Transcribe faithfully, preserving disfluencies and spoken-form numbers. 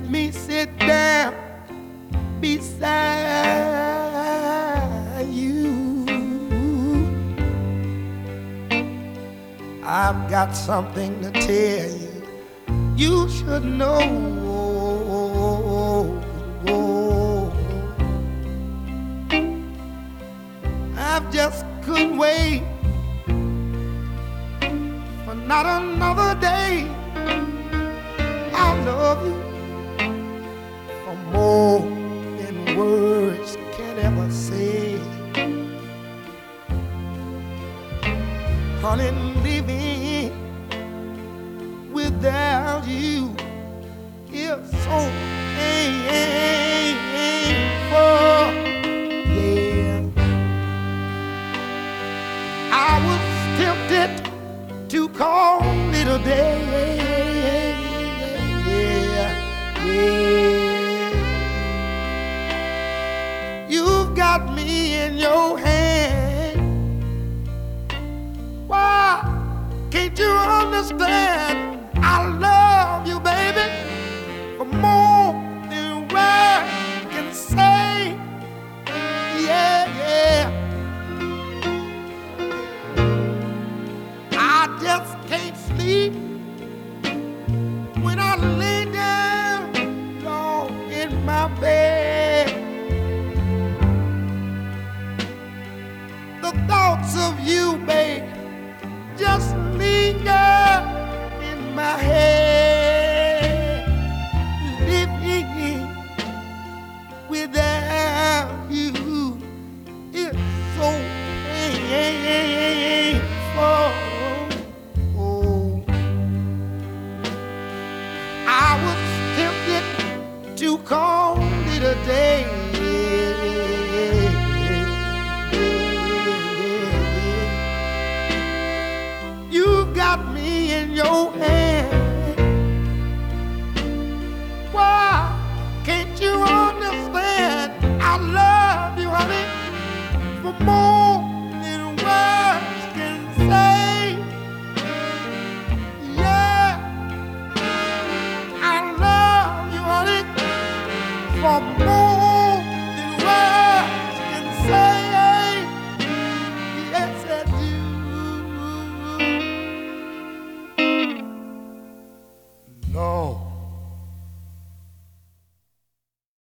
me sit down beside you. I've got something to tell you. You should know. I just couldn't wait for not another day. I love you for more than words can ever say. Honey, living without you is so painful. Yeah, I was tempted to call it a day. Yeah, yeah. You've got me in your hand. Why can't you understand? I love you, baby, for more than words can say. Yeah, yeah. I just can't sleep when I lay down long in my bed. The thoughts of you, babe, just linger in my head. Living without you is so painful. Oh, I was tempted to call it a day. You got me in your hand. Why can't you understand? I love you, honey, for more